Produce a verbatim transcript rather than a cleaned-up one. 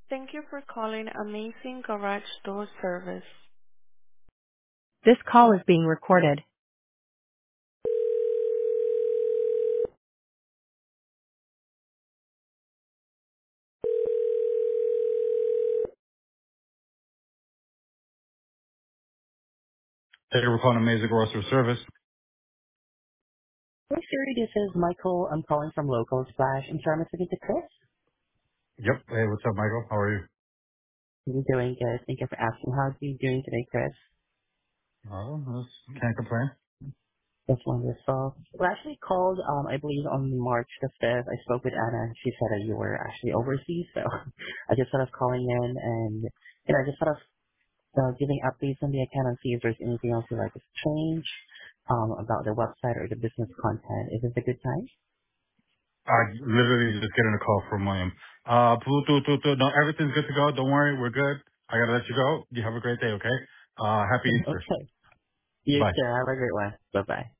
Thank you for calling Amazing Garage Door Service. This call is being recorded. Thank you for calling Amazing Grocery Service. Hey Siri, this is Michael. I'm calling from Local Splash. I'm trying to speak to Chris. Yep. Hey, what's up, Michael? How are you? I'm doing good. Thank you for asking. How are you doing today, Chris? Oh, just can't complain. That's wonderful. We actually called, um, I believe on March the fifth. I spoke with Anna and she said that you were actually overseas. So I just sort of calling in and, you know, just sort of uh, giving updates on the account and see if there's anything else you'd like us to change um, about the website or the business content. Is this a good time? I literally just getting a call from William. Uh, blue, blue, blue, blue. No, everything's good to go. Don't worry, we're good. I gotta let you go. You have a great day, okay? Uh, happy Easter. Okay. You Bye. too. Have a great one. Bye-bye.